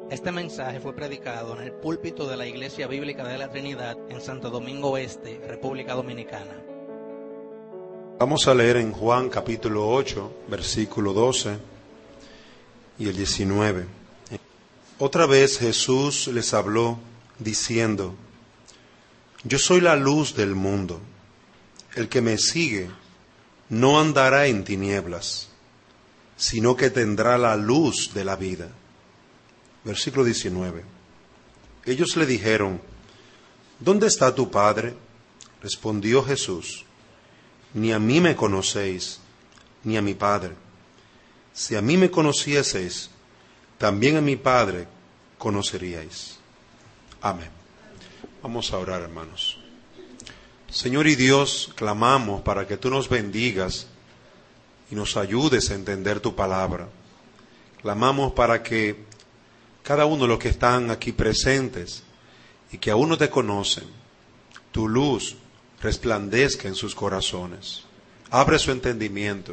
Este mensaje fue predicado en el púlpito de la Iglesia Bíblica de la Trinidad en Santo Domingo Este, República Dominicana. Vamos a leer en Juan capítulo 8, versículo 12 y el 19. Otra vez Jesús les habló diciendo: Yo soy la luz del mundo. El que me sigue no andará en tinieblas, sino que tendrá la luz de la vida. Versículo 19. Ellos le dijeron: ¿Dónde está tu Padre? Respondió Jesús: Ni a mí me conocéis, ni a mi Padre. Si a mí me conocieseis, también a mi Padre conoceríais. Amén. Vamos a orar, hermanos. Señor y Dios, clamamos para que tú nos bendigas y nos ayudes a entender tu palabra. Clamamos para que cada uno de los que están aquí presentes y que aún no te conocen, tu luz resplandezca en sus corazones. Abre su entendimiento.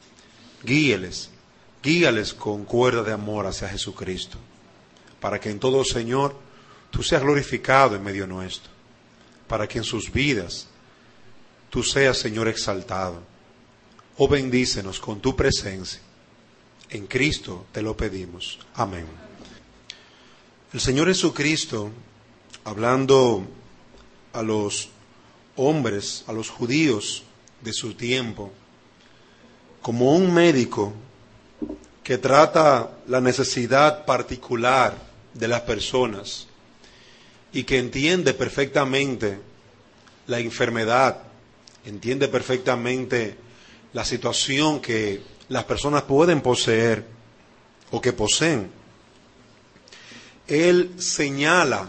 Guíales con cuerda de amor hacia Jesucristo, para que en todo, Señor, tú seas glorificado en medio nuestro, para que en sus vidas tú seas, Señor, exaltado. Oh, bendícenos con tu presencia. En Cristo te lo pedimos. Amén. El Señor Jesucristo, hablando a los hombres, a los judíos de su tiempo, como un médico que trata la necesidad particular de las personas y que entiende perfectamente la enfermedad, entiende perfectamente la situación que las personas pueden poseer o que poseen. Él señala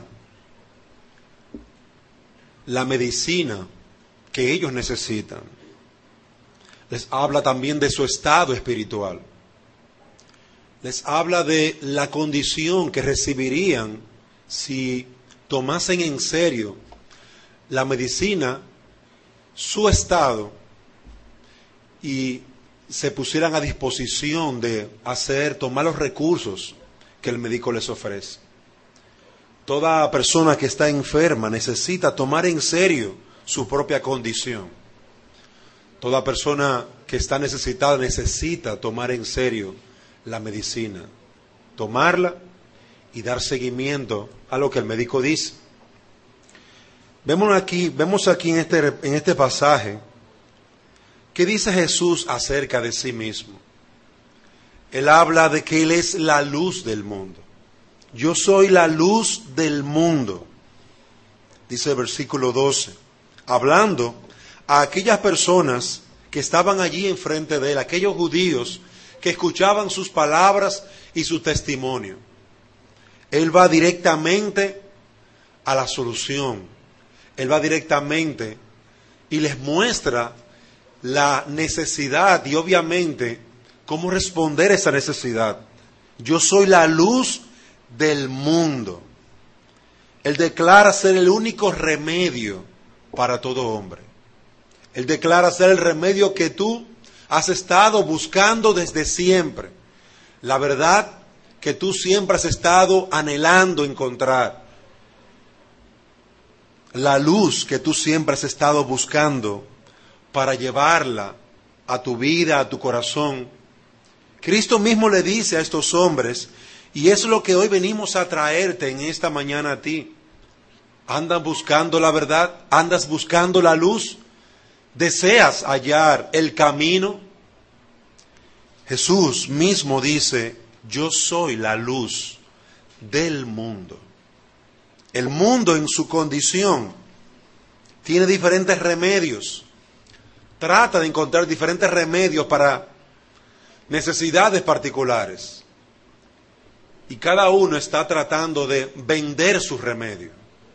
la medicina que ellos necesitan. Les habla también de su estado espiritual. Les habla de la condición que recibirían si tomasen en serio la medicina, su estado, y se pusieran a disposición de tomar los recursos que el médico les ofrece. Toda persona que está enferma necesita tomar en serio su propia condición. Toda persona que está necesitada necesita tomar en serio la medicina, tomarla y dar seguimiento a lo que el médico dice. Vemos aquí en este pasaje, ¿qué dice Jesús acerca de sí mismo? Él habla de que Él es la luz del mundo. Yo soy la luz del mundo, dice el versículo 12, hablando a aquellas personas que estaban allí enfrente de Él, aquellos judíos que escuchaban sus palabras y su testimonio. Él va directamente a la solución. Él va directamente y les muestra la necesidad y obviamente cómo responder a esa necesidad. Yo soy la luz del mundo. Él declara ser el único remedio para todo hombre. Él declara ser el remedio que tú has estado buscando desde siempre. La verdad que tú siempre has estado anhelando encontrar. La luz que tú siempre has estado buscando para llevarla a tu vida, a tu corazón. Cristo mismo le dice a estos hombres, y es lo que hoy venimos a traerte en esta mañana a ti. ¿Andas buscando la verdad? ¿Andas buscando la luz? ¿Deseas hallar el camino? Jesús mismo dice: yo soy la luz del mundo. El mundo en su condición tiene diferentes remedios. Trata de encontrar diferentes remedios para necesidades particulares. Y cada uno está tratando de vender su remedio,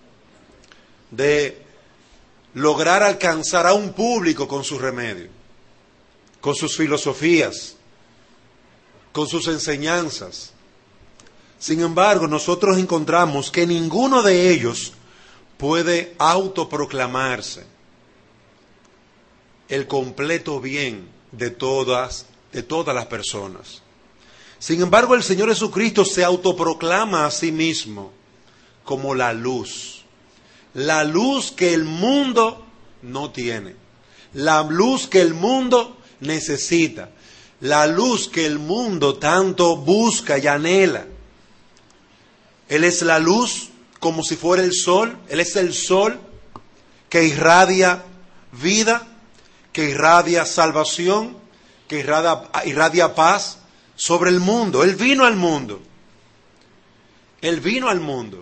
de lograr alcanzar a un público con su remedio, con sus filosofías, con sus enseñanzas. Sin embargo, nosotros encontramos que ninguno de ellos puede autoproclamarse el completo bien de todas las personas. Sin embargo, el Señor Jesucristo se autoproclama a sí mismo como la luz que el mundo no tiene, la luz que el mundo necesita, la luz que el mundo tanto busca y anhela. Él es la luz como si fuera el sol, Él es el sol que irradia vida, que irradia salvación, que irradia paz sobre el mundo. Él vino al mundo. Él vino al mundo.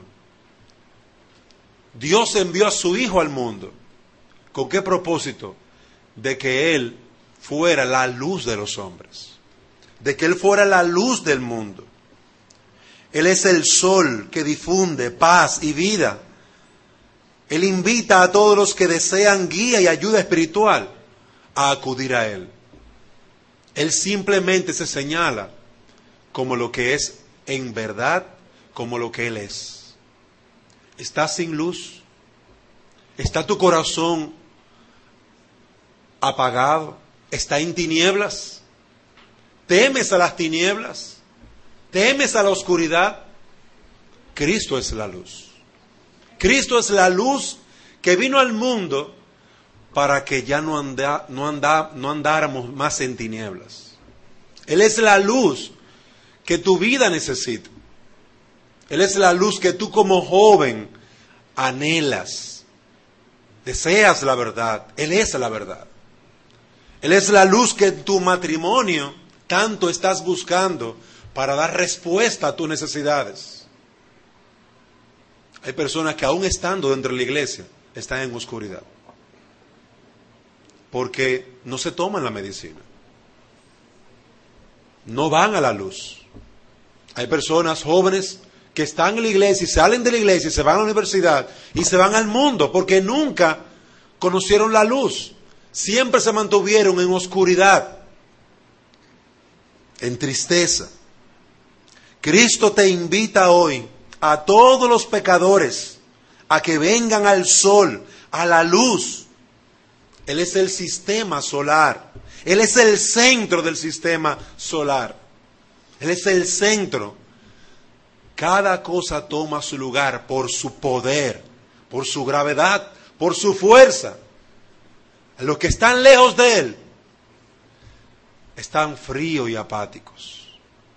Dios envió a su Hijo al mundo. ¿Con qué propósito? De que Él fuera la luz de los hombres. De que Él fuera la luz del mundo. Él es el sol que difunde paz y vida. Él invita a todos los que desean guía y ayuda espiritual a acudir a Él. Él simplemente se señala como lo que es en verdad, como lo que Él es. ¿Estás sin luz? ¿Está tu corazón apagado? ¿Está en tinieblas? ¿Temes a las tinieblas? ¿Temes a la oscuridad? Cristo es la luz. Cristo es la luz que vino al mundo para que ya no andáramos más en tinieblas. Él es la luz que tu vida necesita. Él es la luz que tú como joven anhelas. Deseas la verdad. Él es la verdad. Él es la luz que en tu matrimonio tanto estás buscando para dar respuesta a tus necesidades. Hay personas que aún estando dentro de la iglesia están en oscuridad. Porque no se toman la medicina. No van a la luz. Hay personas jóvenes que están en la iglesia y salen de la iglesia y se van a la universidad y se van al mundo porque nunca conocieron la luz. Siempre se mantuvieron en oscuridad, en tristeza. Cristo te invita hoy a todos los pecadores a que vengan al sol, a la luz. Él es el sistema solar. Él es el centro del sistema solar. Él es el centro. Cada cosa toma su lugar por su poder, por su gravedad, por su fuerza. Los que están lejos de Él están fríos y apáticos.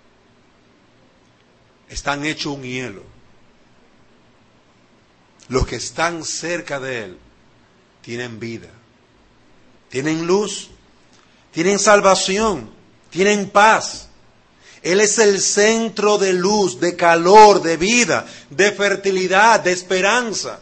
Están hechos un hielo. Los que están cerca de Él tienen vida, tienen luz, tienen salvación, tienen paz. Él es el centro de luz, de calor, de vida, de fertilidad, de esperanza.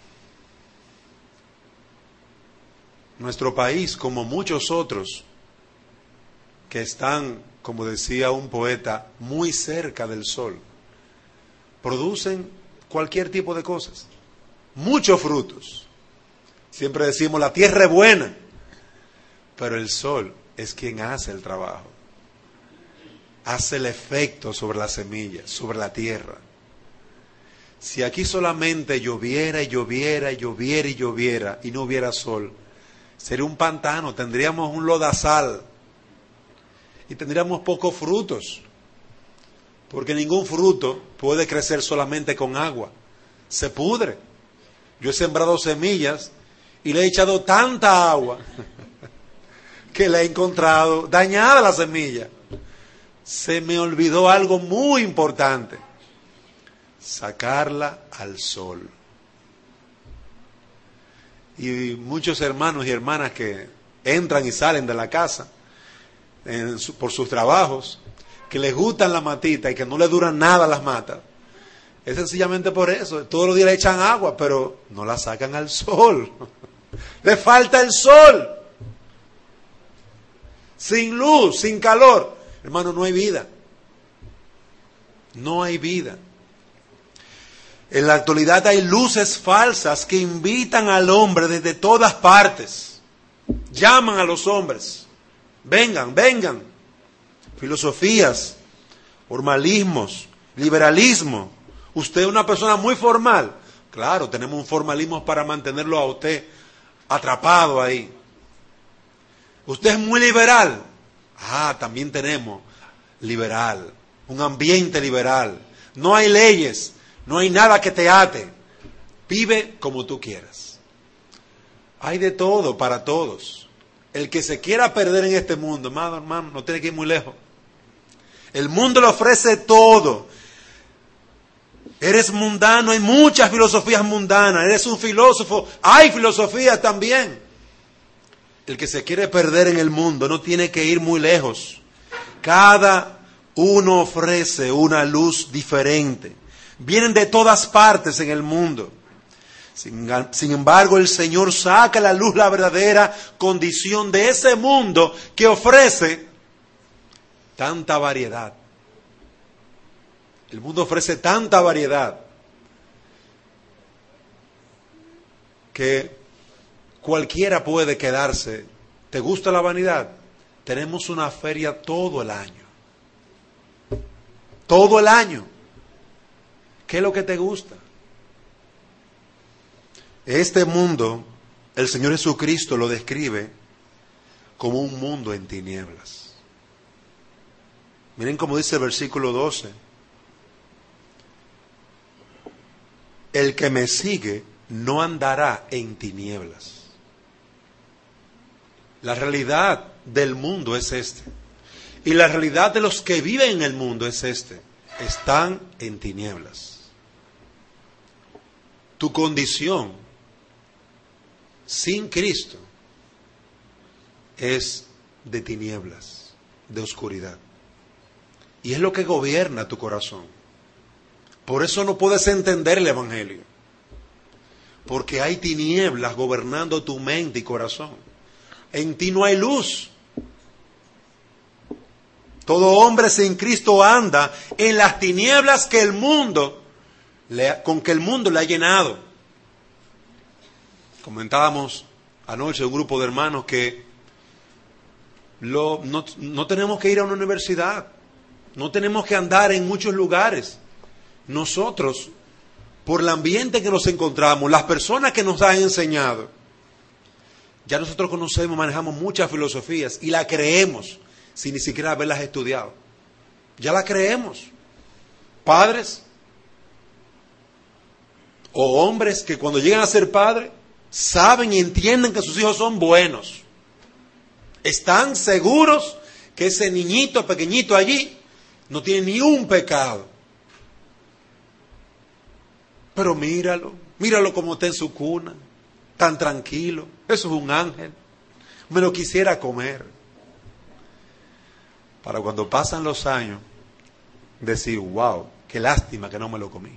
Nuestro país, como muchos otros, que están, como decía un poeta, muy cerca del sol, producen cualquier tipo de cosas, muchos frutos. Siempre decimos, la tierra es buena, pero el sol es quien hace el trabajo. Hace el efecto sobre la semilla, sobre la tierra. Si aquí solamente lloviera y lloviera y lloviera y lloviera y no hubiera sol, sería un pantano, tendríamos un lodazal y tendríamos pocos frutos, porque ningún fruto puede crecer solamente con agua, se pudre. Yo he sembrado semillas y le he echado tanta agua que le he encontrado dañada la semilla. Se me olvidó algo muy importante: sacarla al sol. Y muchos hermanos y hermanas que entran y salen de la casa por sus trabajos, que les gustan las matitas y que no les duran nada las matas, es sencillamente por eso. Todos los días le echan agua, pero no la sacan al sol. Le falta el sol. Sin luz, sin calor, hermano, no hay vida. No hay vida. En la actualidad hay luces falsas que invitan al hombre desde todas partes. Llaman a los hombres. Vengan, vengan. Filosofías, formalismos, liberalismo. Usted es una persona muy formal. Claro, tenemos un formalismo para mantenerlo a usted atrapado ahí. Usted es muy liberal. También tenemos liberal. un ambiente liberal. No hay leyes, no hay nada que te ate. Vive como tú quieras. Hay de todo para todos. El que se quiera perder en este mundo, hermano, no tiene que ir muy lejos. El mundo le ofrece todo. Eres mundano, hay muchas filosofías mundanas. Eres un filósofo, hay filosofías también. El que se quiere perder en el mundo no tiene que ir muy lejos. Cada uno ofrece una luz diferente. Vienen de todas partes en el mundo. Sin embargo, el Señor saca a la luz la verdadera condición de ese mundo que ofrece tanta variedad. El mundo ofrece tanta variedad que cualquiera puede quedarse. ¿Te gusta la vanidad? Tenemos una feria todo el año. Todo el año. ¿Qué es lo que te gusta? Este mundo, el Señor Jesucristo lo describe como un mundo en tinieblas. Miren cómo dice el versículo 12. El que me sigue no andará en tinieblas. La realidad del mundo es este. Y la realidad de los que viven en el mundo es este. Están en tinieblas. Tu condición sin Cristo es de tinieblas, de oscuridad. Y es lo que gobierna tu corazón. Por eso no puedes entender el Evangelio. Porque hay tinieblas gobernando tu mente y corazón. En ti no hay luz. Todo hombre sin Cristo anda en las tinieblas que con que el mundo le ha llenado. Comentábamos anoche un grupo de hermanos que no tenemos que ir a una universidad, no tenemos que andar en muchos lugares. Nosotros, por el ambiente que nos encontramos, las personas que nos han enseñado, ya nosotros conocemos, manejamos muchas filosofías y las creemos sin ni siquiera haberlas estudiado. Ya las creemos. Padres o hombres que cuando llegan a ser padres saben y entienden que sus hijos son buenos. Están seguros que ese niñito pequeñito allí no tiene ni un pecado. Pero míralo como está en su cuna, tan tranquilo. Eso es un ángel. Me lo quisiera comer. Para cuando pasan los años, decir, wow, qué lástima que no me lo comí.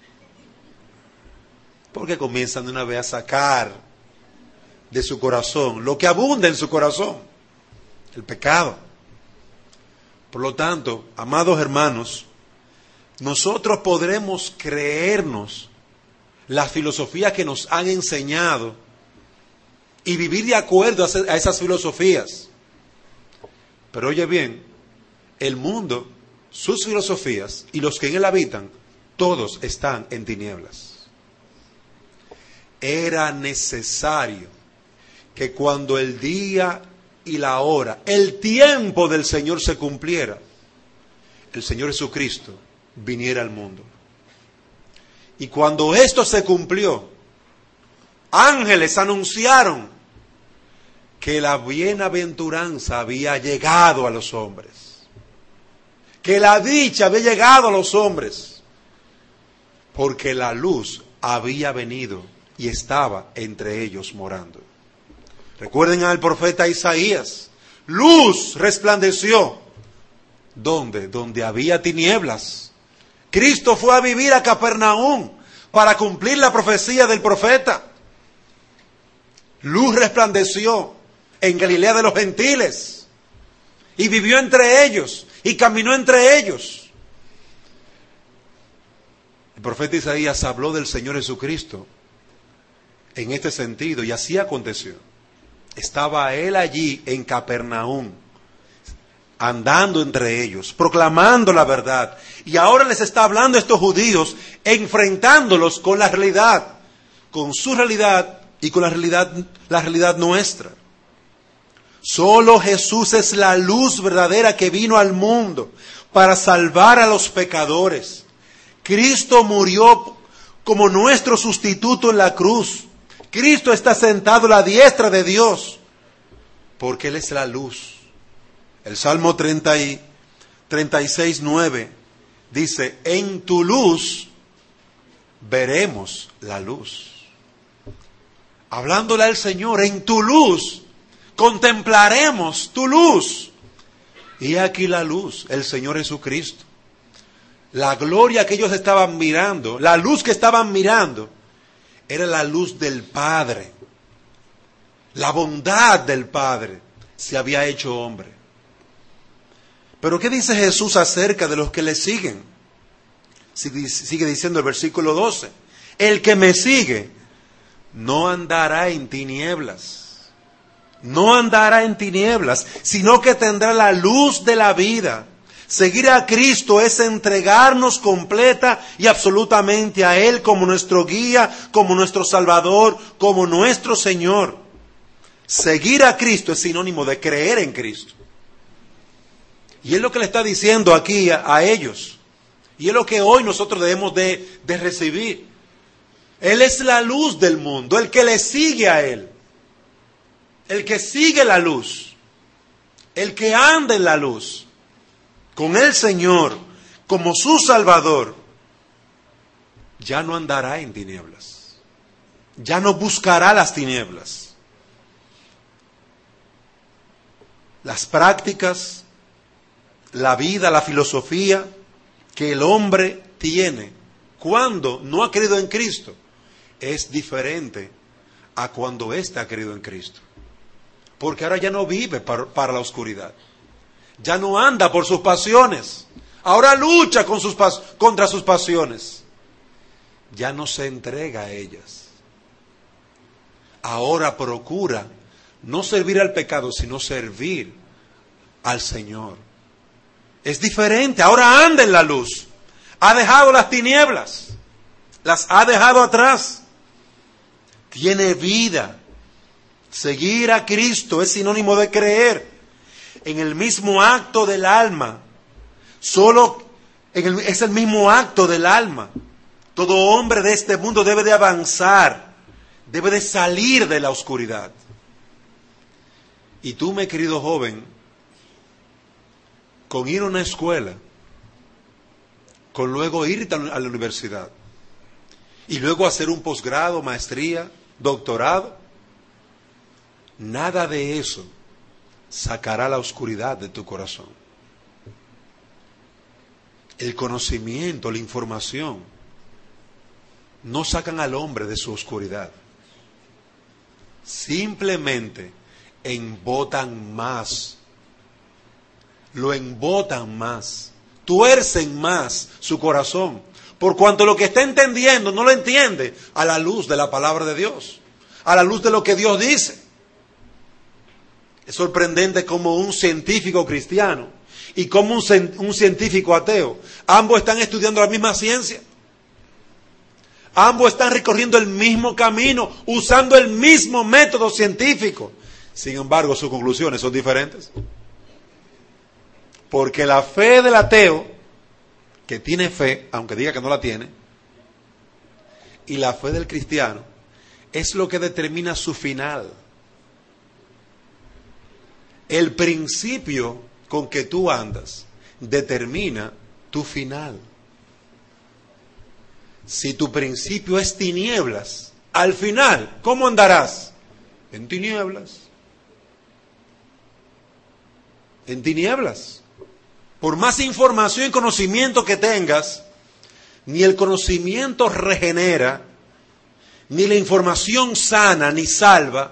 Porque comienzan de una vez a sacar de su corazón lo que abunda en su corazón, el pecado. Por lo tanto, amados hermanos, nosotros podremos creernos la filosofía que nos han enseñado y vivir de acuerdo a esas filosofías. Pero oye bien, el mundo, sus filosofías y los que en él habitan, todos están en tinieblas. Era necesario que cuando el día y la hora, el tiempo del Señor se cumpliera, el Señor Jesucristo viniera al mundo. Y cuando esto se cumplió, ángeles anunciaron que la bienaventuranza había llegado a los hombres, que la dicha había llegado a los hombres, porque la luz había venido y estaba entre ellos morando. Recuerden al profeta Isaías, luz resplandeció. ¿Dónde? Donde había tinieblas. Cristo fue a vivir a Capernaum para cumplir la profecía del profeta. Luz resplandeció en Galilea de los gentiles y vivió entre ellos y caminó entre ellos. El profeta Isaías habló del Señor Jesucristo en este sentido y así aconteció. Estaba él allí en Capernaum, andando entre ellos, proclamando la verdad. Y ahora les está hablando a estos judíos, enfrentándolos con la realidad, con su realidad y con la realidad nuestra. Solo Jesús es la luz verdadera que vino al mundo. para salvar a los pecadores. Cristo murió como nuestro sustituto en la cruz. Cristo está sentado a la diestra de Dios, porque Él es la luz. El Salmo 36:9 dice, en tu luz veremos la luz. Hablándole al Señor, en tu luz contemplaremos tu luz. Y aquí la luz, el Señor Jesucristo. La gloria que ellos estaban mirando, la luz que estaban mirando, era la luz del Padre. La bondad del Padre se había hecho hombre. Pero ¿qué dice Jesús acerca de los que le siguen? Sigue diciendo el versículo 12. El que me sigue no andará en tinieblas. No andará en tinieblas, sino que tendrá la luz de la vida. Seguir a Cristo es entregarnos completa y absolutamente a Él como nuestro guía, como nuestro Salvador, como nuestro Señor. Seguir a Cristo es sinónimo de creer en Cristo. Y es lo que le está diciendo aquí a ellos. Y es lo que hoy nosotros debemos de recibir. Él es la luz del mundo, el que le sigue a Él. El que sigue la luz. El que anda en la luz. Con el Señor como su Salvador, ya no andará en tinieblas. Ya no buscará las tinieblas. Las prácticas, la vida, la filosofía que el hombre tiene cuando no ha creído en Cristo es diferente a cuando éste ha creído en Cristo. Porque ahora ya no vive para la oscuridad. Ya no anda por sus pasiones. Ahora lucha contra sus pasiones. Ya no se entrega a ellas. Ahora procura no servir al pecado, sino servir al Señor. Es diferente. Ahora anda en la luz. Ha dejado las tinieblas. Las ha dejado atrás. Tiene vida. Seguir a Cristo es sinónimo de creer. En el mismo acto del alma. Es el mismo acto del alma. Todo hombre de este mundo debe de avanzar. Debe de salir de la oscuridad. Y tú, mi querido joven, con ir a una escuela, con luego ir a la universidad, y luego hacer un posgrado, maestría, doctorado, nada de eso sacará la oscuridad de tu corazón. El conocimiento, la información, no sacan al hombre de su oscuridad. Simplemente embotan más. Lo embotan más. Tuercen más su corazón. Por cuanto lo que está entendiendo no lo entiende a la luz de la palabra de Dios. A la luz de lo que Dios dice. Es sorprendente como un científico cristiano y como un científico ateo, ambos están estudiando la misma ciencia. Ambos están recorriendo el mismo camino, usando el mismo método científico. Sin embargo, sus conclusiones son diferentes. Porque la fe del ateo, que tiene fe, aunque diga que no la tiene, y la fe del cristiano, es lo que determina su final. El principio con que tú andas determina tu final. Si tu principio es tinieblas, al final, ¿cómo andarás? En tinieblas. En tinieblas. Por más información y conocimiento que tengas, ni el conocimiento regenera, ni la información sana, ni salva,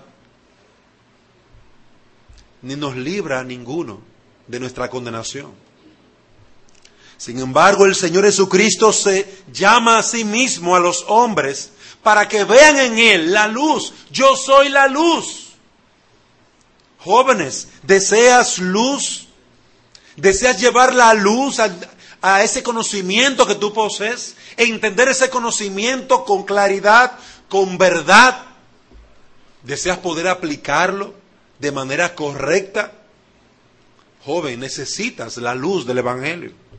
ni nos libra a ninguno de nuestra condenación. Sin embargo, el Señor Jesucristo se llama a sí mismo a los hombres para que vean en Él la luz. Yo soy la luz. Jóvenes, ¿deseas luz? ¿Deseas llevar la luz a ese conocimiento que tú posees? Entender ese conocimiento con claridad, con verdad. ¿Deseas poder aplicarlo de manera correcta? Joven, necesitas la luz del Evangelio.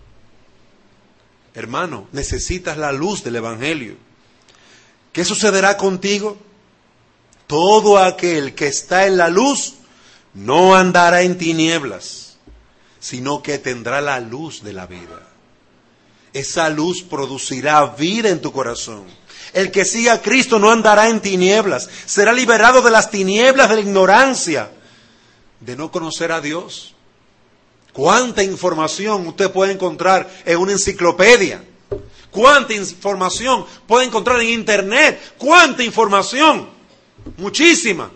Hermano, necesitas la luz del Evangelio. ¿Qué sucederá contigo? Todo aquel que está en la luz no andará en tinieblas, sino que tendrá la luz de la vida. Esa luz producirá vida en tu corazón. El que siga a Cristo no andará en tinieblas, será liberado de las tinieblas de la ignorancia, de no conocer a Dios. ¿Cuánta información usted puede encontrar en una enciclopedia? ¿Cuánta información puede encontrar en internet? ¿Cuánta información? Muchísima.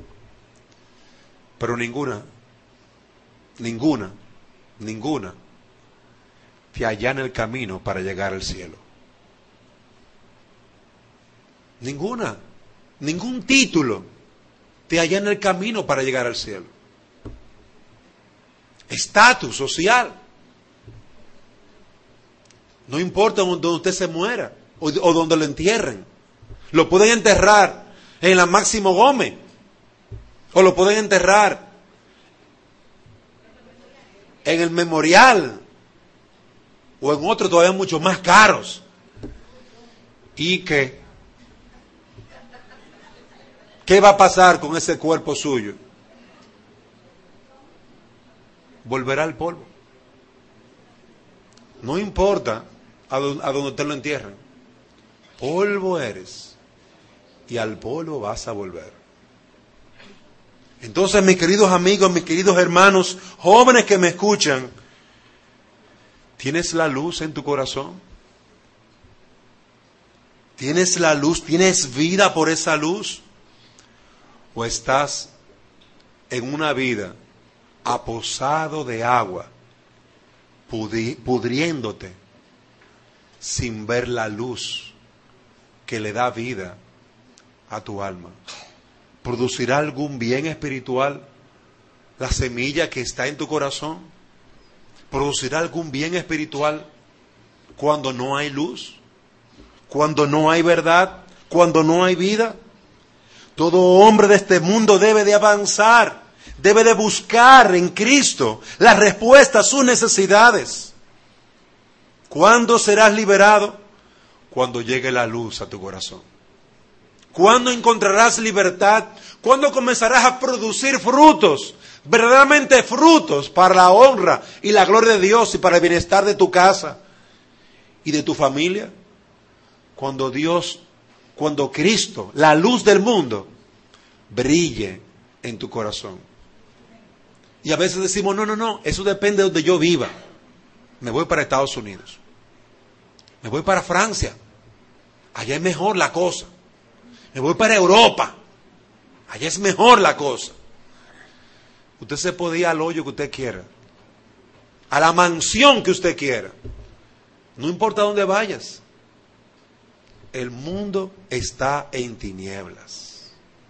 Pero ninguna te allana el camino para llegar al cielo. Ningún título te allana el camino para llegar al cielo. Estatus social. No importa donde usted se muera o donde lo entierren. Lo pueden enterrar en la Máximo Gómez o lo pueden enterrar en el Memorial o en otros todavía mucho más caros. ¿Y qué va a pasar con ese cuerpo suyo? Volverá al polvo. No importa a donde usted lo entierren. Polvo eres y al polvo vas a volver. Entonces, mis queridos amigos, mis queridos hermanos, jóvenes que me escuchan, ¿tienes la luz en tu corazón? ¿Tienes la luz? ¿Tienes vida por esa luz? ¿O estás en una vida aposado de agua, pudriéndote, sin ver la luz que le da vida a tu alma? ¿Producirá algún bien espiritual la semilla que está en tu corazón? ¿Producirá algún bien espiritual cuando no hay luz? ¿Cuando no hay verdad? ¿Cuando no hay vida? Todo hombre de este mundo debe de avanzar, debe de buscar en Cristo la respuesta a sus necesidades. ¿Cuándo serás liberado? Cuando llegue la luz a tu corazón. ¿Cuándo encontrarás libertad? ¿Cuándo comenzarás a producir frutos? Verdaderamente frutos para la honra y la gloria de Dios y para el bienestar de tu casa y de tu familia. Cuando Cristo, la luz del mundo, brille en tu corazón. Y a veces decimos, no, eso depende de donde yo viva. Me voy para Estados Unidos. Me voy para Francia. Allá es mejor la cosa. Me voy para Europa. Allá es mejor la cosa. Usted se puede ir al hoyo que usted quiera. A la mansión que usted quiera. No importa dónde vayas. El mundo está en tinieblas.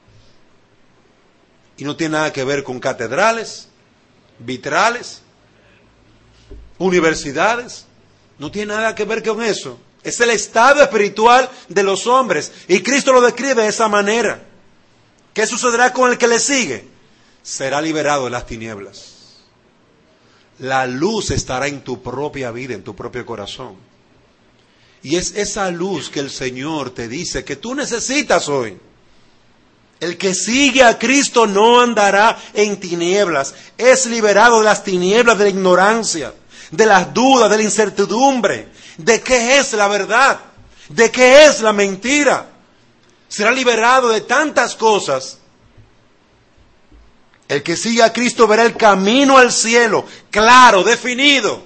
Y no tiene nada que ver con catedrales, vitrales, universidades. No tiene nada que ver con eso. Es el estado espiritual de los hombres. Y Cristo lo describe de esa manera. ¿Qué sucederá con el que le sigue? Será liberado de las tinieblas. La luz estará en tu propia vida, en tu propio corazón. Y es esa luz que el Señor te dice que tú necesitas hoy. El que sigue a Cristo no andará en tinieblas. Es liberado de las tinieblas de la ignorancia, de las dudas, de la incertidumbre, de qué es la verdad, de qué es la mentira. Será liberado de tantas cosas. El que sigue a Cristo verá el camino al cielo, claro, definido,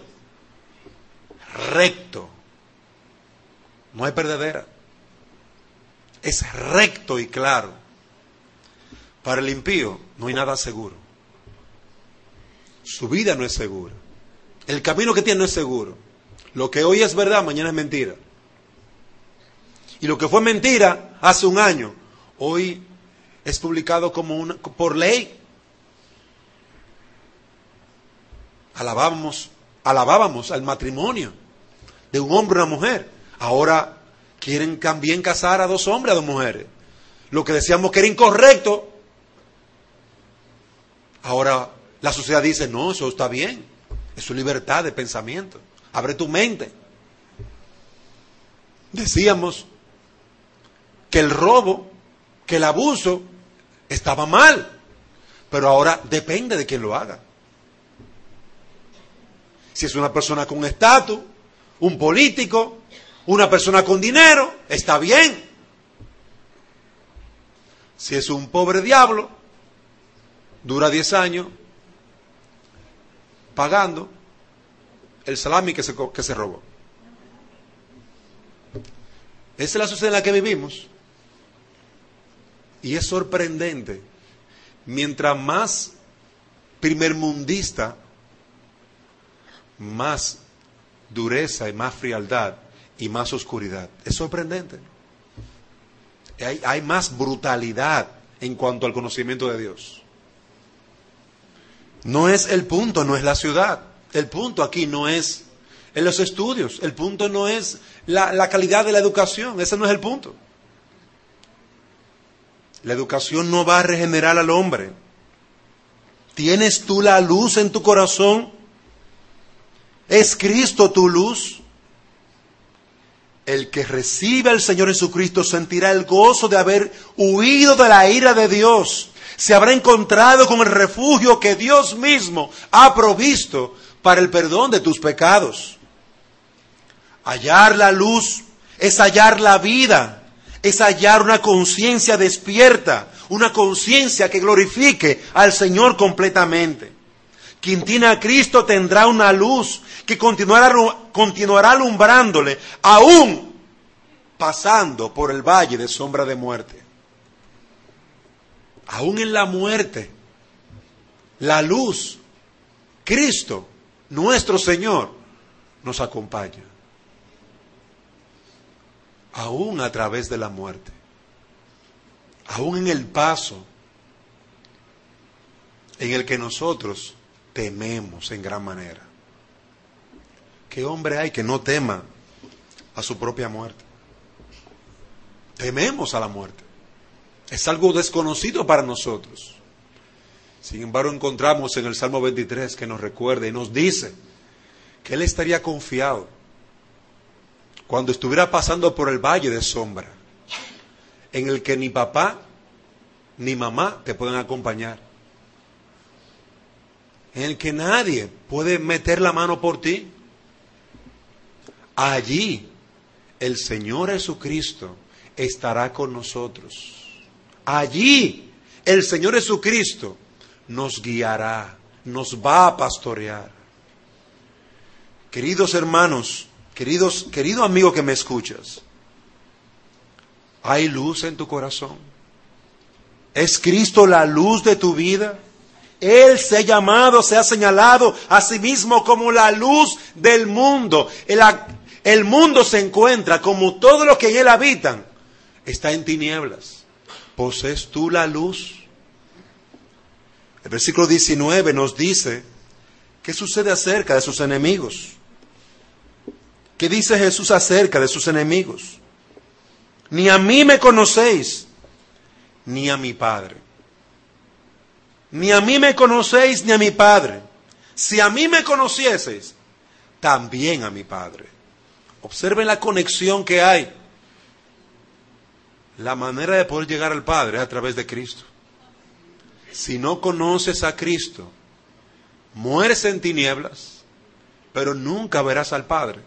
recto. No hay perdedera. Es recto y claro. Para el impío no hay nada seguro. Su vida no es segura. El camino que tiene no es seguro. Lo que hoy es verdad, mañana es mentira. Y lo que fue mentira hace un año, hoy es publicado como por ley. Alabábamos al matrimonio de un hombre y una mujer. Ahora quieren también casar a dos hombres, a dos mujeres. Lo que decíamos que era incorrecto, ahora la sociedad dice, no, eso está bien. Eso es libertad de pensamiento. Abre tu mente. Decíamos que el robo, que el abuso estaba mal, pero ahora depende de quién lo haga. Si es una persona con estatus, un político, una persona con dinero, está bien. Si es un pobre diablo, dura 10 años pagando el salami que se robó. Esa es la sociedad en la que vivimos. Y es sorprendente. Mientras más primermundista, más dureza y más frialdad y más oscuridad. Es sorprendente. Hay más brutalidad en cuanto al conocimiento de Dios. No es el punto, no es la ciudad. El punto aquí no es en los estudios. El punto no es la calidad de la educación. Ese no es el punto. La educación no va a regenerar al hombre. ¿Tienes tú la luz en tu corazón? ¿Es Cristo tu luz? El que recibe al Señor Jesucristo sentirá el gozo de haber huido de la ira de Dios. Se habrá encontrado con el refugio que Dios mismo ha provisto para el perdón de tus pecados. Hallar la luz es hallar la vida. Es hallar una conciencia despierta, una conciencia que glorifique al Señor completamente. Quien tiene a Cristo tendrá una luz que continuará alumbrándole, aún pasando por el valle de sombra de muerte. Aún en la muerte, la luz, Cristo, nuestro Señor, nos acompaña. Aún a través de la muerte, aún en el paso en el que nosotros tememos en gran manera. ¿Qué hombre hay que no tema a su propia muerte? Tememos a la muerte. Es algo desconocido para nosotros. Sin embargo, encontramos en el Salmo 23 que nos recuerda y nos dice que Él estaría confiado cuando estuviera pasando por el valle de sombra, en el que ni papá ni mamá te pueden acompañar, en el que nadie puede meter la mano por ti. Allí el Señor Jesucristo estará con nosotros. Allí el Señor Jesucristo nos guiará, nos va a pastorear. Queridos hermanos, querido amigo que me escuchas, ¿hay luz en tu corazón? ¿Es Cristo la luz de tu vida? Él se ha llamado, se ha señalado a sí mismo como la luz del mundo. El mundo se encuentra, como todo lo que en él habitan, está en tinieblas. ¿Posees tú la luz? El versículo 19 nos dice qué sucede acerca de sus enemigos. ¿Qué dice Jesús acerca de sus enemigos? Ni a mí me conocéis, ni a mi Padre. Ni a mí me conocéis, ni a mi Padre. Si a mí me conocieseis, también a mi Padre. Observen la conexión que hay. La manera de poder llegar al Padre es a través de Cristo. Si no conoces a Cristo, mueres en tinieblas, pero nunca verás al Padre.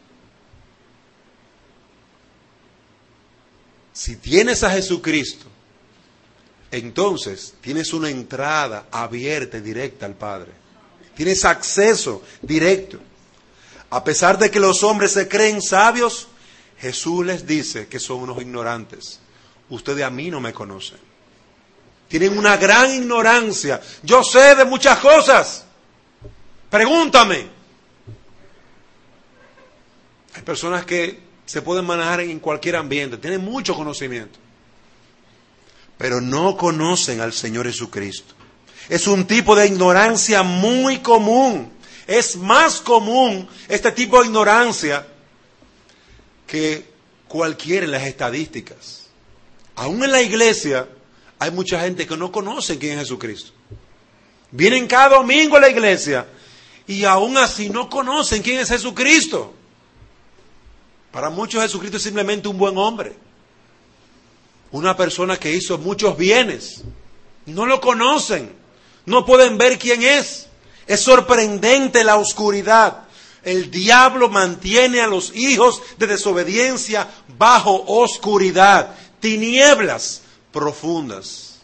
Si tienes a Jesucristo, entonces tienes una entrada abierta y directa al Padre. Tienes acceso directo. A pesar de que los hombres se creen sabios, Jesús les dice que son unos ignorantes. Ustedes a mí no me conocen. Tienen una gran ignorancia. Yo sé de muchas cosas. Pregúntame. Hay personas que se pueden manejar en cualquier ambiente, tienen mucho conocimiento, pero no conocen al Señor Jesucristo. Es un tipo de ignorancia muy común. Es más común este tipo de ignorancia que cualquiera en las estadísticas. Aún en la iglesia hay mucha gente que no conoce quién es Jesucristo. Vienen cada domingo a la iglesia y aún así no conocen quién es Jesucristo. Para muchos Jesucristo es simplemente un buen hombre. Una persona que hizo muchos bienes. No lo conocen. No pueden ver quién es. Es sorprendente la oscuridad. El diablo mantiene a los hijos de desobediencia bajo oscuridad, tinieblas profundas.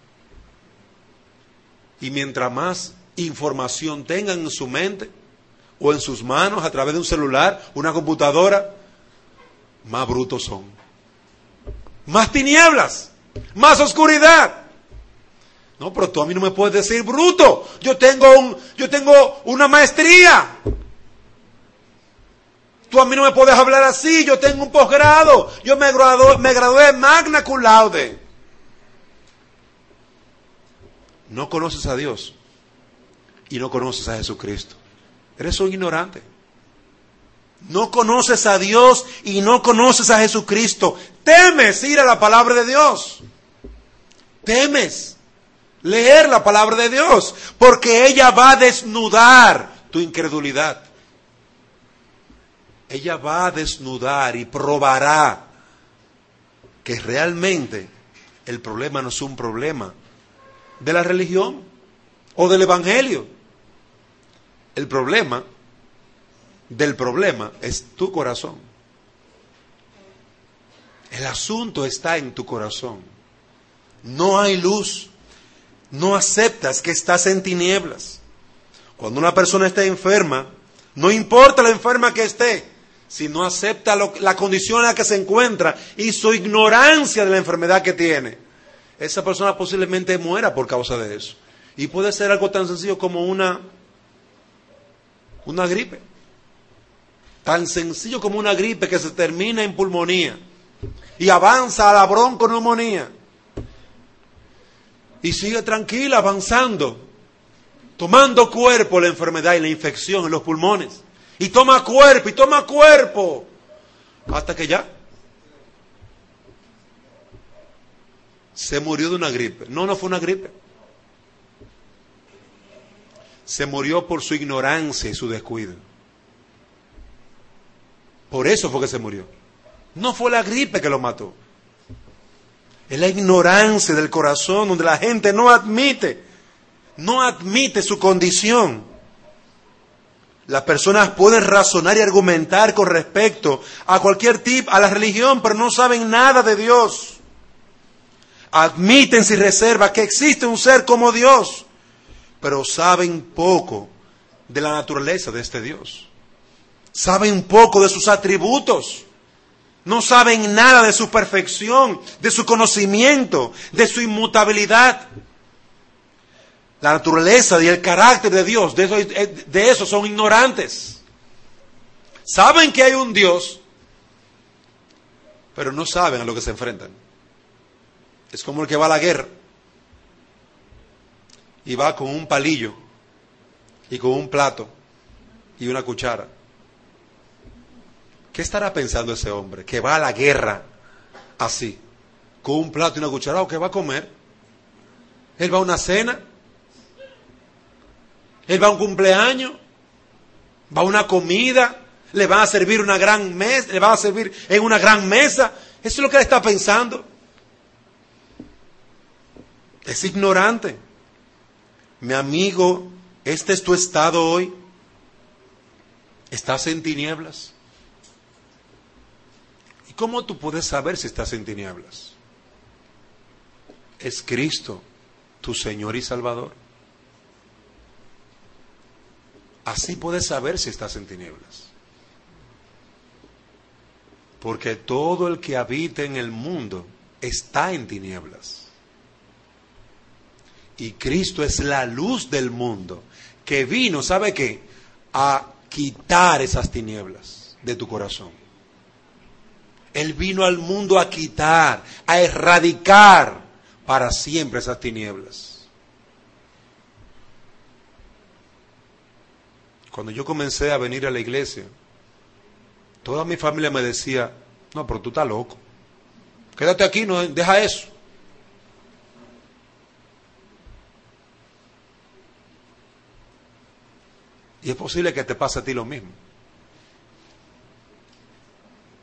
Y mientras más información tengan en su mente o en sus manos a través de un celular, una computadora, más brutos son. Más tinieblas, más oscuridad. No, pero tú a mí no me puedes decir bruto. Yo tengo una maestría. Tú a mí no me puedes hablar así. Yo tengo un posgrado. Yo me gradué de magna cum laude. No conoces a Dios y no conoces a Jesucristo. Eres un ignorante. No conoces a Dios y no conoces a Jesucristo. Temes ir a la palabra de Dios. Temes leer la palabra de Dios, porque ella va a desnudar tu incredulidad. Ella va a desnudar y probará que realmente el problema no es un problema de la religión o del evangelio. El problema del problema es tu corazón. El asunto está en tu corazón. No hay luz. No aceptas que estás en tinieblas. Cuando una persona está enferma, no importa la enferma que esté, si no acepta la condición en la que se encuentra y su ignorancia de la enfermedad que tiene, esa persona posiblemente muera por causa de eso. Y puede ser algo tan sencillo como una gripe. Tan sencillo como una gripe que se termina en pulmonía y avanza a la bronconeumonía. Y sigue tranquila, avanzando, tomando cuerpo la enfermedad y la infección en los pulmones. Y toma cuerpo, hasta que ya se murió de una gripe. No fue una gripe. Se murió por su ignorancia y su descuido. Por eso fue que se murió. No fue la gripe que lo mató. Es la ignorancia del corazón donde la gente no admite su condición. Las personas pueden razonar y argumentar con respecto a cualquier tipo, a la religión, pero no saben nada de Dios. Admiten sin reserva que existe un ser como Dios, pero saben poco de la naturaleza de este Dios. Saben poco de sus atributos. No saben nada de su perfección, de su conocimiento, de su inmutabilidad. La naturaleza y el carácter de Dios, de eso son ignorantes. Saben que hay un Dios, pero no saben a lo que se enfrentan. Es como el que va a la guerra y va con un palillo y con un plato y una cuchara. ¿Qué estará pensando ese hombre que va a la guerra así, con un plato y una cuchara? ¿O qué va a comer? ¿Él va a una cena? ¿Él va a un cumpleaños? ¿Va a una comida? ¿Le van a servir una gran mesa? ¿Le van a servir en una gran mesa? Eso es lo que él está pensando. Es ignorante. Mi amigo, este es tu estado hoy. Estás en tinieblas. ¿Y cómo tú puedes saber si estás en tinieblas? Es Cristo, tu Señor y Salvador. Así puedes saber si estás en tinieblas. Porque todo el que habita en el mundo está en tinieblas. Y Cristo es la luz del mundo, que vino, ¿sabe qué? A quitar esas tinieblas de tu corazón. Él vino al mundo a quitar, a erradicar para siempre esas tinieblas. Cuando yo comencé a venir a la iglesia, toda mi familia me decía, no, pero tú estás loco. Quédate aquí, no, deja eso. Y es posible que te pase a ti lo mismo.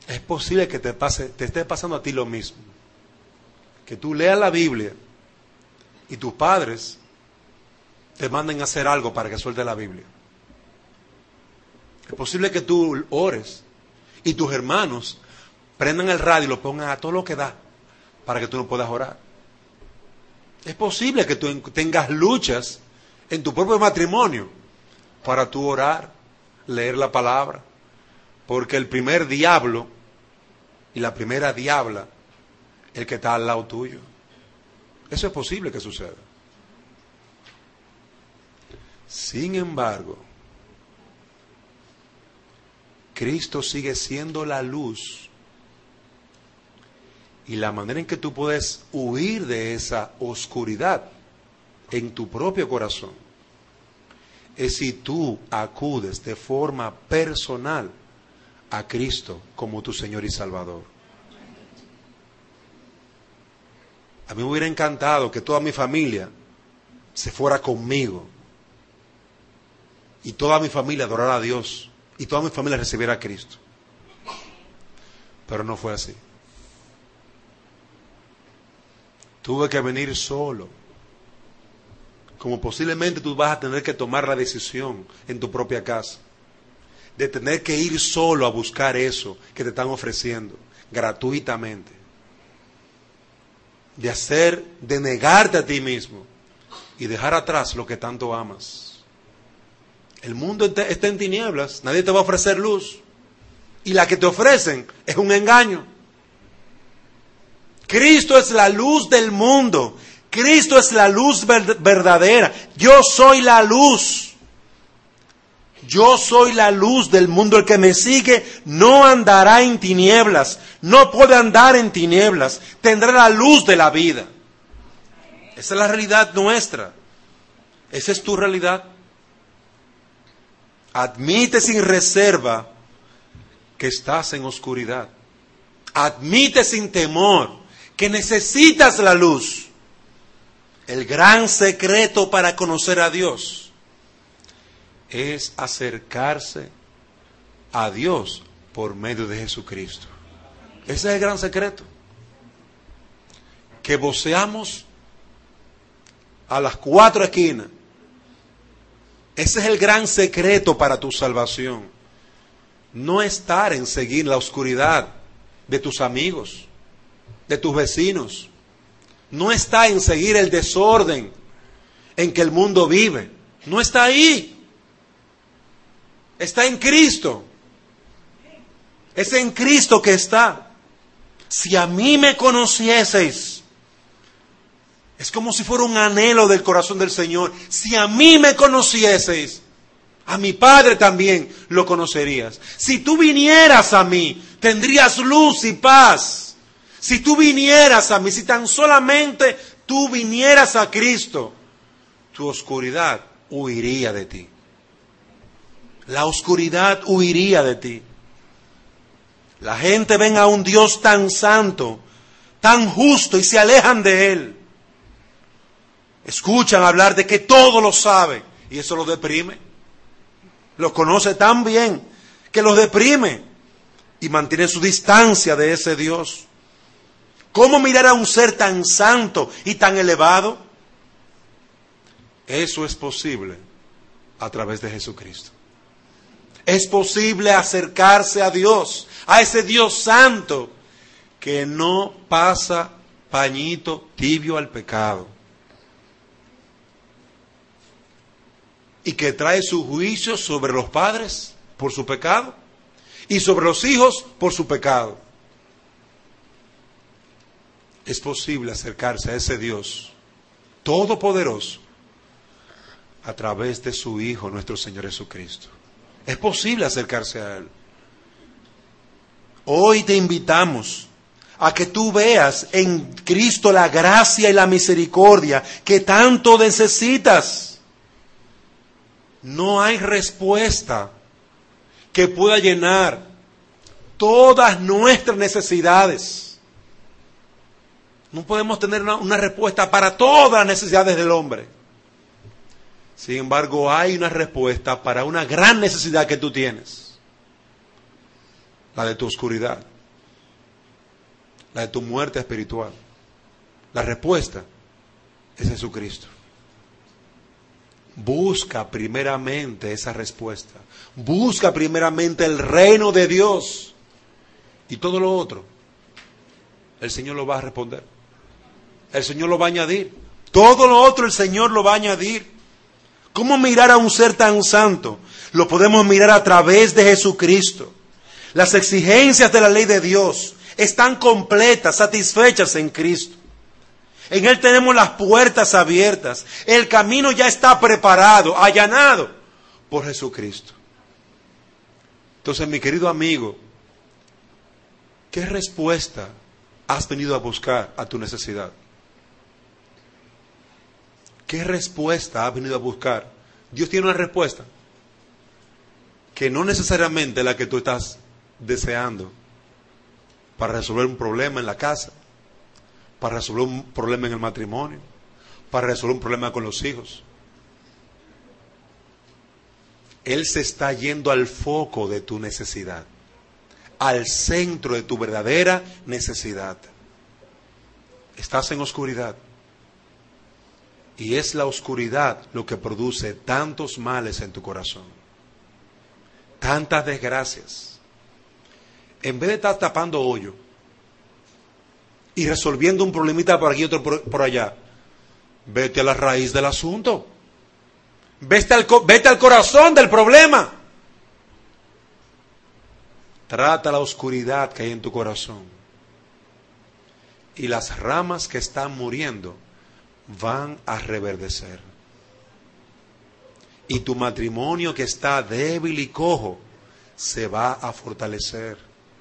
Es posible que te esté pasando a ti lo mismo. Que tú leas la Biblia y tus padres te manden a hacer algo para que suelte la Biblia. Es posible que tú ores y tus hermanos prendan el radio y lo pongan a todo lo que da para que tú no puedas orar. Es posible que tú tengas luchas en tu propio matrimonio para tú orar, leer la palabra, porque el primer diablo y la primera diabla, el que está al lado tuyo. Eso es posible que suceda. Sin embargo, Cristo sigue siendo la luz, y la manera en que tú puedes huir de esa oscuridad en tu propio corazón es si tú acudes de forma personal a Cristo como tu Señor y Salvador. A mí me hubiera encantado que toda mi familia se fuera conmigo y toda mi familia adorara a Dios y toda mi familia recibiera a Cristo. Pero no fue así. Tuve que venir solo. Como posiblemente tú vas a tener que tomar la decisión en tu propia casa de tener que ir solo a buscar eso que te están ofreciendo gratuitamente. De negarte a ti mismo y dejar atrás lo que tanto amas. El mundo está en tinieblas, nadie te va a ofrecer luz. Y la que te ofrecen es un engaño. Cristo es la luz del mundo. Cristo es la luz verdadera. Yo soy la luz. Yo soy la luz del mundo. El que me sigue no andará en tinieblas. No puede andar en tinieblas. Tendrá la luz de la vida. Esa es la realidad nuestra. Esa es tu realidad. Admite sin reserva que estás en oscuridad. Admite sin temor que necesitas la luz. El gran secreto para conocer a Dios es acercarse a Dios por medio de Jesucristo. Ese es el gran secreto. Que voceamos a las 4 esquinas. Ese es el gran secreto para tu salvación. No estar en seguir la oscuridad de tus amigos, de tus vecinos. No está en seguir el desorden en que el mundo vive. No está ahí. Está en Cristo. Es en Cristo que está. Si a mí me conocieseis, es como si fuera un anhelo del corazón del Señor. Si a mí me conocieseis, a mi Padre también lo conocerías. Si tú vinieras a mí, tendrías luz y paz. Si tú vinieras a mí, si tan solamente tú vinieras a Cristo, tu oscuridad huiría de ti. La oscuridad huiría de ti. La gente ven a un Dios tan santo, tan justo y se alejan de Él. Escuchan hablar de que todo lo sabe y eso los deprime. Los conoce tan bien que los deprime y mantiene su distancia de ese Dios. ¿Cómo mirar a un ser tan santo y tan elevado? Eso es posible a través de Jesucristo. Es posible acercarse a Dios, a ese Dios santo que no pasa pañito tibio al pecado y que trae su juicio sobre los padres por su pecado y sobre los hijos por su pecado. Es posible acercarse a ese Dios todopoderoso a través de su Hijo, nuestro Señor Jesucristo. Es posible acercarse a Él. Hoy te invitamos a que tú veas en Cristo la gracia y la misericordia que tanto necesitas. No hay respuesta que pueda llenar todas nuestras necesidades. No podemos tener una respuesta para todas las necesidades del hombre. Sin embargo, hay una respuesta para una gran necesidad que tú tienes. La de tu oscuridad. la de tu muerte espiritual. La respuesta es Jesucristo. Busca primeramente esa respuesta. Busca primeramente el reino de Dios. Y todo lo otro, el Señor lo va a responder. El Señor lo va a añadir. Todo lo otro el Señor lo va a añadir. ¿Cómo mirar a un ser tan santo? Lo podemos mirar a través de Jesucristo. Las exigencias de la ley de Dios están completas, satisfechas en Cristo. En Él tenemos las puertas abiertas. El camino ya está preparado, allanado por Jesucristo. Entonces, mi querido amigo, ¿qué respuesta has venido a buscar a tu necesidad? ¿Qué respuesta has venido a buscar? Dios tiene una respuesta que no necesariamente es la que tú estás deseando para resolver un problema en la casa, para resolver un problema en el matrimonio, para resolver un problema con los hijos. Él se está yendo al foco de tu necesidad, al centro de tu verdadera necesidad. Estás en oscuridad. Y es la oscuridad lo que produce tantos males en tu corazón. Tantas desgracias. En vez de estar tapando hoyo y resolviendo un problemita por aquí y otro por allá, vete a la raíz del asunto. Vete al corazón del problema. Trata la oscuridad que hay en tu corazón. Y las ramas que están muriendo van a reverdecer. Y tu matrimonio que está débil y cojo se va a fortalecer.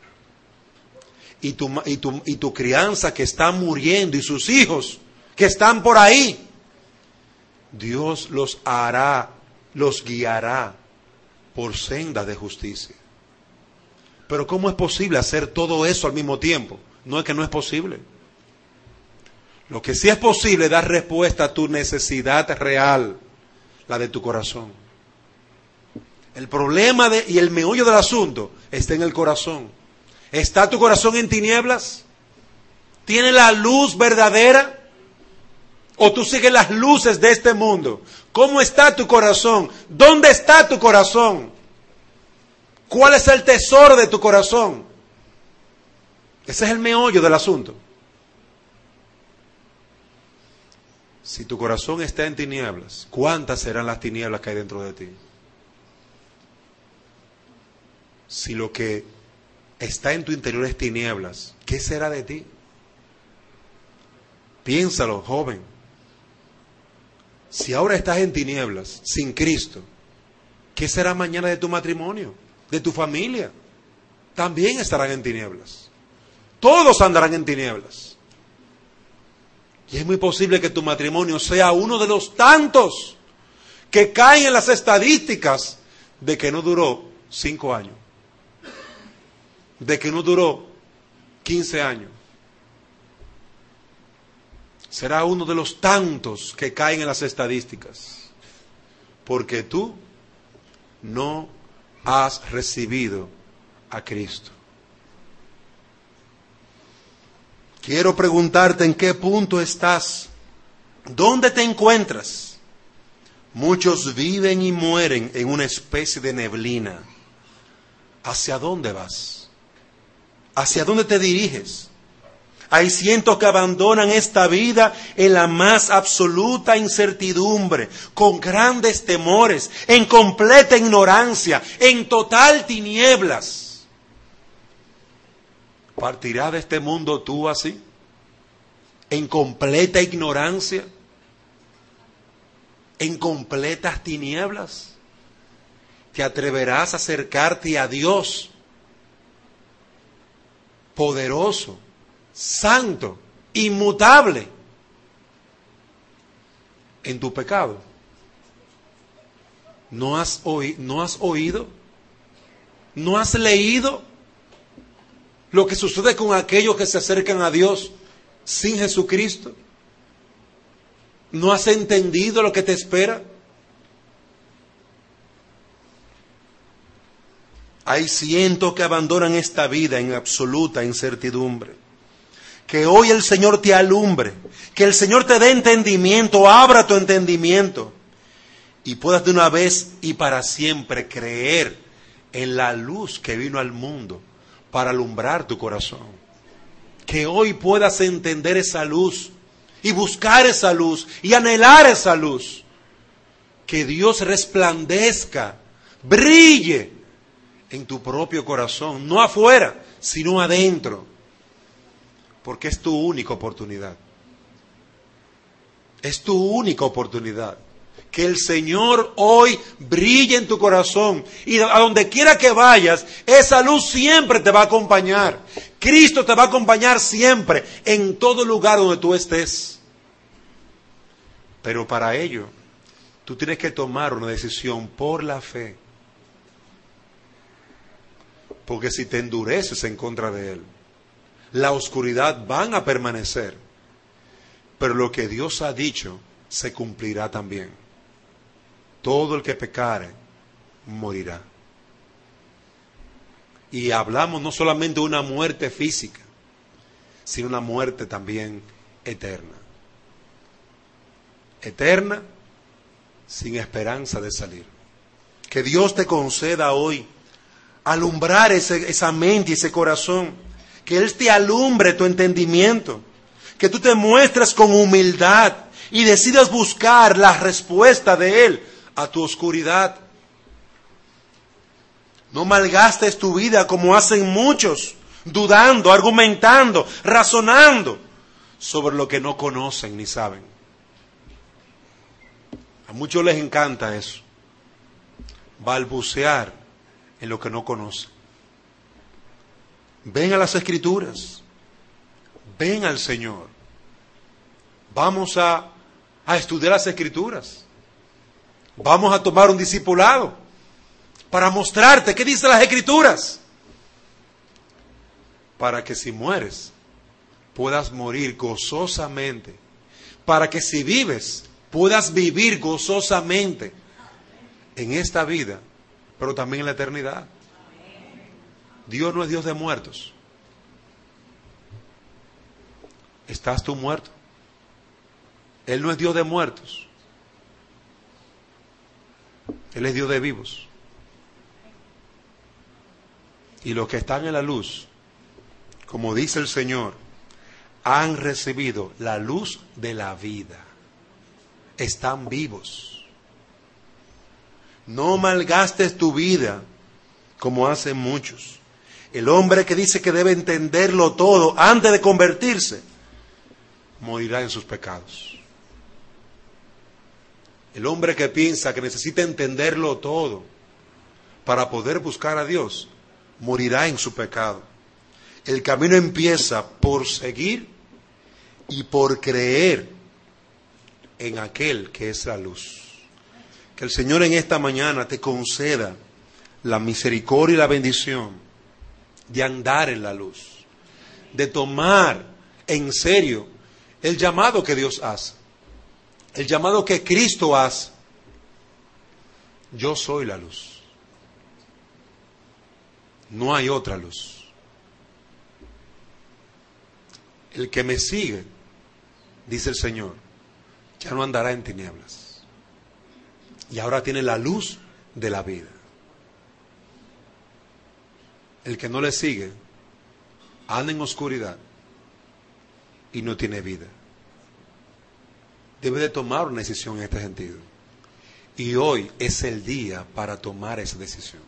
Y tu crianza que está muriendo y sus hijos que están por ahí, Dios los guiará por sendas de justicia. Pero ¿cómo es posible hacer todo eso al mismo tiempo? No es que no es posible. Lo que sí es posible es dar respuesta a tu necesidad real, la de tu corazón. El problema y el meollo del asunto está en el corazón. ¿Está tu corazón en tinieblas? ¿Tiene la luz verdadera? ¿O tú sigues las luces de este mundo? ¿Cómo está tu corazón? ¿Dónde está tu corazón? ¿Cuál es el tesoro de tu corazón? Ese es el meollo del asunto. Si tu corazón está en tinieblas, ¿cuántas serán las tinieblas que hay dentro de ti? Si lo que está en tu interior es tinieblas, ¿qué será de ti? Piénsalo, joven. Si ahora estás en tinieblas, sin Cristo, ¿qué será mañana de tu matrimonio? De tu familia. También estarán en tinieblas. Todos andarán en tinieblas. Y es muy posible que tu matrimonio sea uno de los tantos que caen en las estadísticas de que no duró 5 años, de que no duró 15 años. Será uno de los tantos que caen en las estadísticas, porque tú no has recibido a Cristo. Quiero preguntarte en qué punto estás, dónde te encuentras. Muchos viven y mueren en una especie de neblina. ¿Hacia dónde vas? ¿Hacia dónde te diriges? Hay cientos que abandonan esta vida en la más absoluta incertidumbre, con grandes temores, en completa ignorancia, en total tinieblas. ¿Partirá de este mundo tú así? ¿En completa ignorancia? ¿En completas tinieblas? ¿Te atreverás a acercarte a Dios, poderoso, santo, inmutable, en tu pecado? ¿No has oído? ¿No has leído lo que sucede con aquellos que se acercan a Dios sin Jesucristo? ¿No has entendido lo que te espera? Hay cientos que abandonan esta vida en absoluta incertidumbre. Que hoy el Señor te alumbre, que el Señor te dé entendimiento, abra tu entendimiento y puedas de una vez y para siempre creer en la luz que vino al mundo para alumbrar tu corazón. Que hoy puedas entender esa luz y buscar esa luz y anhelar esa luz. Que Dios resplandezca, brille en tu propio corazón, no afuera, sino adentro. Porque es tu única oportunidad. Es tu única oportunidad. Que el Señor hoy brille en tu corazón. Y a donde quiera que vayas, esa luz siempre te va a acompañar. Cristo te va a acompañar siempre, en todo lugar donde tú estés. Pero para ello, tú tienes que tomar una decisión por la fe. Porque si te endureces en contra de Él, la oscuridad van a permanecer. Pero lo que Dios ha dicho se cumplirá también. Todo el que pecare morirá. Y hablamos no solamente de una muerte física, sino una muerte también eterna. Eterna, sin esperanza de salir. Que Dios te conceda hoy alumbrar esa mente y ese corazón. Que Él te alumbre tu entendimiento. Que tú te muestres con humildad y decidas buscar la respuesta de Él a tu oscuridad. No malgastes tu vida como hacen muchos, dudando, argumentando, razonando sobre lo que no conocen ni saben. A muchos les encanta eso, balbucear en lo que no conocen. Ven a las Escrituras, ven al Señor. Vamos a estudiar las Escrituras. Vamos a tomar un discipulado para mostrarte qué dicen las Escrituras. Para que si mueres, puedas morir gozosamente. Para que si vives, puedas vivir gozosamente en esta vida, pero también en la eternidad. Dios no es Dios de muertos. ¿Estás tú muerto? Él no es Dios de muertos. Él es Dios de vivos. Y los que están en la luz, como dice el Señor, han recibido la luz de la vida. Están vivos. No malgastes tu vida como hacen muchos. El hombre que dice que debe entenderlo todo antes de convertirse, morirá en sus pecados. El hombre que piensa que necesita entenderlo todo para poder buscar a Dios, morirá en su pecado. El camino empieza por seguir y por creer en aquel que es la luz. Que el Señor en esta mañana te conceda la misericordia y la bendición de andar en la luz, de tomar en serio el llamado que Dios hace, el llamado que Cristo hace. Yo soy la luz. No hay otra luz. El que me sigue, dice el Señor, ya no andará en tinieblas. Y ahora tiene la luz de la vida. El que no le sigue, anda en oscuridad y no tiene vida. Debe de tomar una decisión en este sentido. Y hoy es el día para tomar esa decisión.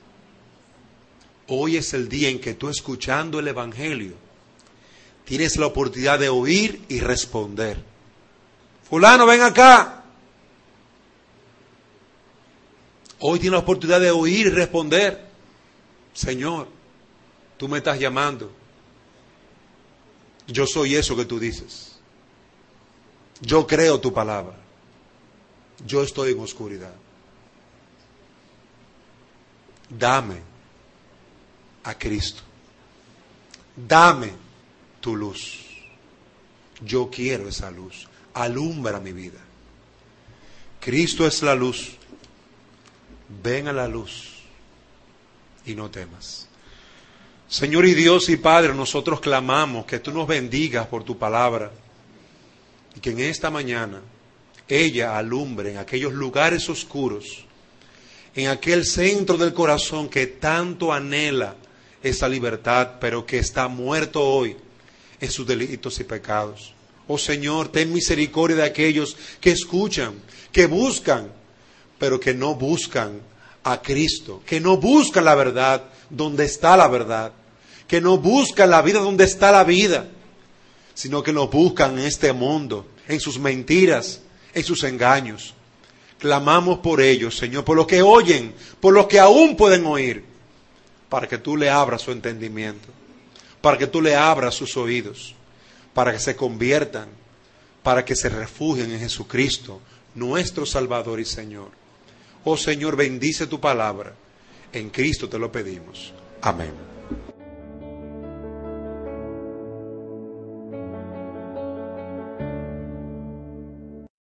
Hoy es el día en que tú, escuchando el Evangelio, tienes la oportunidad de oír y responder. Fulano, ven acá. Hoy tienes la oportunidad de oír y responder. Señor, tú me estás llamando. Yo soy eso que tú dices. Yo creo tu palabra. Yo estoy en oscuridad. Dame a Cristo. Dame tu luz. Yo quiero esa luz. Alumbra mi vida. Cristo es la luz. Ven a la luz y no temas. Señor y Dios y Padre, nosotros clamamos que tú nos bendigas por tu palabra y que en esta mañana ella alumbre en aquellos lugares oscuros, en aquel centro del corazón que tanto anhela esa libertad, pero que está muerto hoy en sus delitos y pecados. Oh Señor, ten misericordia de aquellos que escuchan, que buscan, pero que no buscan a Cristo, que no buscan la verdad donde está la verdad, que no buscan la vida donde está la vida, sino que lo buscan en este mundo, en sus mentiras, en sus engaños. Clamamos por ellos, Señor, por los que oyen, por los que aún pueden oír, para que tú le abras su entendimiento, para que tú le abras sus oídos, para que se conviertan, para que se refugien en Jesucristo, nuestro Salvador y Señor. Oh Señor, bendice tu palabra. En Cristo te lo pedimos. Amén.